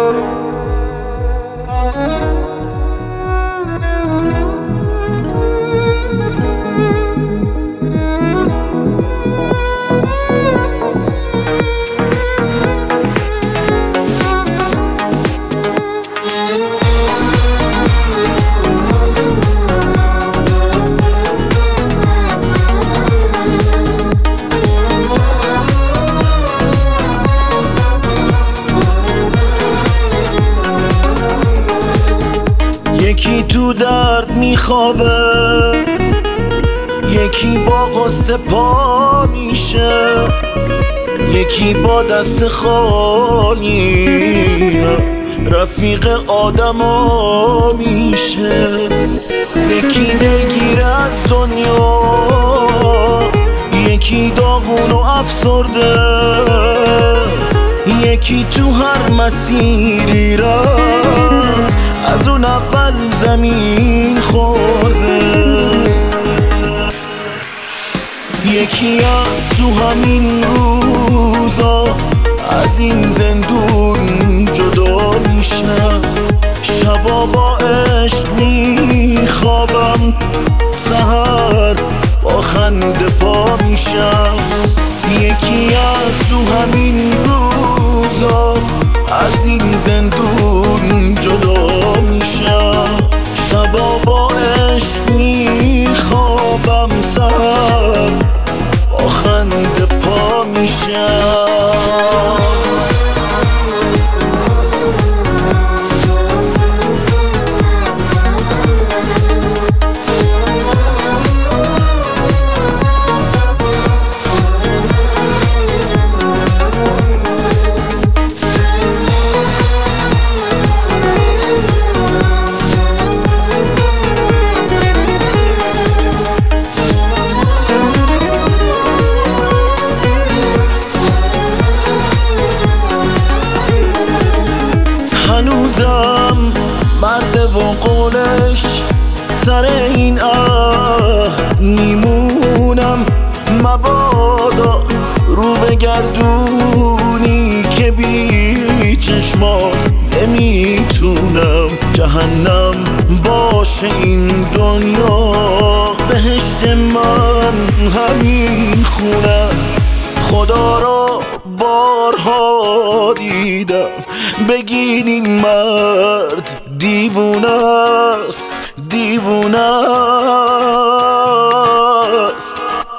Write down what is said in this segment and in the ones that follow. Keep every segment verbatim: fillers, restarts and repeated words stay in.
یکی تو درد میخوابه، یکی با قصه پا میشه، یکی با دست خالی رفیق آدما میشه. یکی دلگیر از دنیا، یکی داغون و افسرده، یکی تو هر مسیری رفت از اون اول زمین خورده. یکی از تو همین روزا از این زندون جدا میشم، شبا با عشق میخوابم، سحر با خنده پا میشم. یکی از تو همین روزا از این زندون جدا میشم، شبا با عشق میخوابم، سحر با خنده پا میشم. هنوزم مرده و قولش سر این عهد میمونم، مبادا رو بگردونی که بی چشمات نمیتونم. جهنم باشه این دنیا، بهشت من همین خونه است. خدا را بارها دیدم، بگین این مرد دیوونه است، دیوونه است.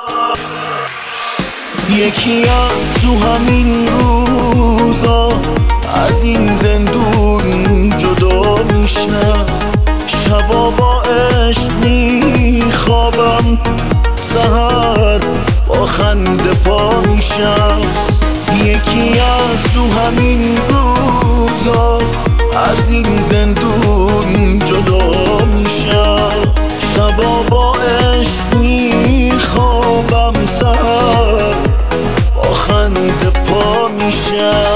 یکی از تو همین روزا از این زندون جدا میشم، شبا با عشق میخوابم، سحر با خنده پا میشم. یکی از تو همین روزا از این زندون جدا میشم، شبا با عشق میخوابم، سحر با خنده پا میشم.